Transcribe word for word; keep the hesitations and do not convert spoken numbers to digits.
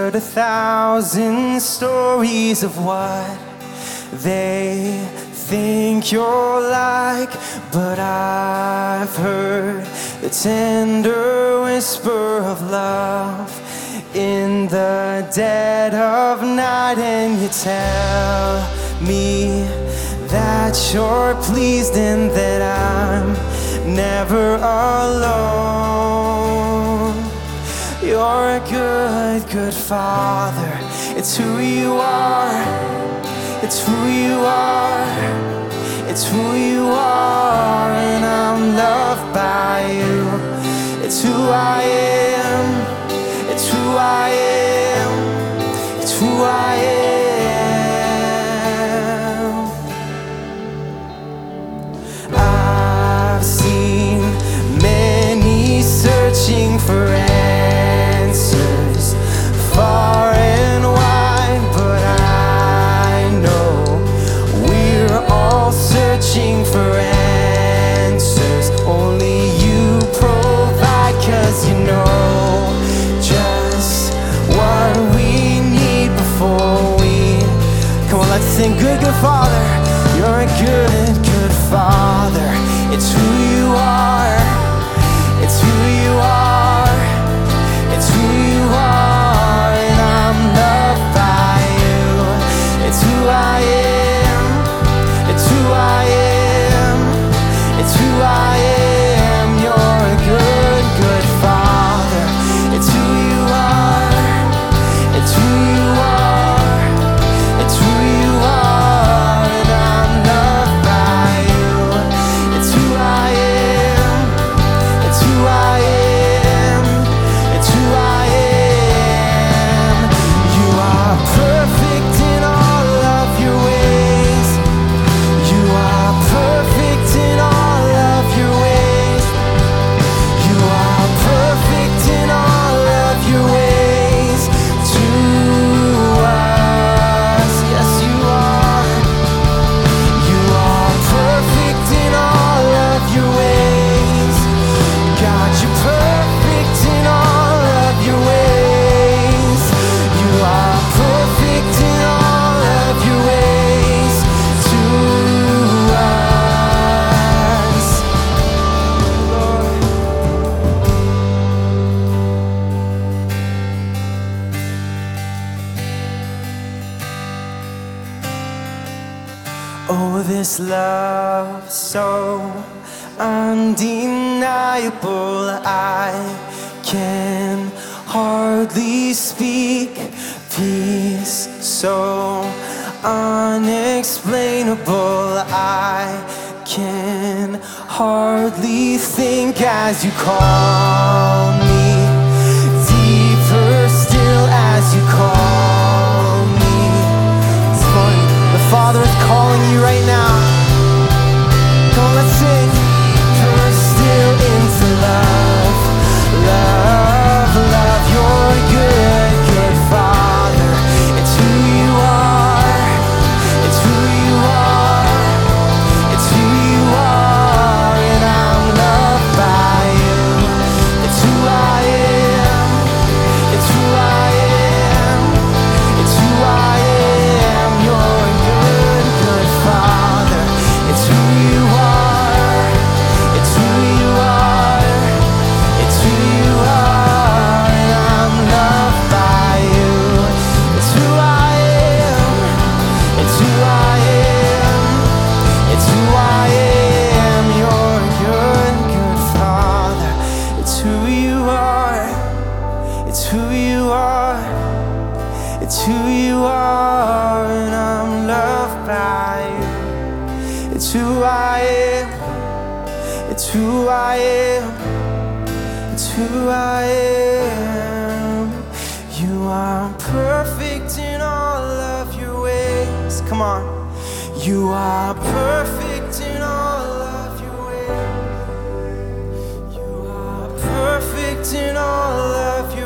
heard a thousand stories of what they think you're like, but I've heard the tender whisper of love in the dead of night. And you tell me that you're pleased and that I'm never alone. You're a good, good Father. It's who you are. It's who you are. It's who you are. And I'm loved by you. It's who I am. It's who I am. It's who I am. I've seen many searching for answers far and wide, but I know we're all searching for answers. Only you provide, 'cause you know just what we need before we. Come on, let's sing. Good, good Father. You're a good, good Father. It's who you are. It's who you are. It's who you are. And I'm loved by you. It's who I am. It's who I am. It's who I am. You're a good, good Father. It's who you are. It's who you are. It's who you are. And I'm loved by you. It's who I am. It's who I am. It's who I am. You are perfect in all of your ways. You are perfect in all of your ways. You are perfect in all of your ways to us. Yes, you are. You are perfect in all of your ways. God, you're perfect in all of your ways. You are perfect in all of your ways to us, Lord. Oh, this love so undeniable, I can hardly speak. Peace so unexplainable, I can hardly think as you call me. Deeper still as you call me. It's funny, the Father is calling you right now. Come on, let's sing. Deeper still into love, love, love. You're a good, good Father. It's who you are. It's who you are. It's who you are. And I'm loved by you. It's who I am. It's who I am. It's who I am. You're a good, good Father. It's who you are. It's who you are. It's who you are. And I'm loved by you. It's who I am. It's who I am. It's who I am. You're a good, good Father. It's who you are. It's who you are. It's who you are. And I'm loved by you. It's who I am. It's who I am. It's who I am. You are perfect in all of your ways. Come on. You are perfect in all of your ways. You are perfect in all of your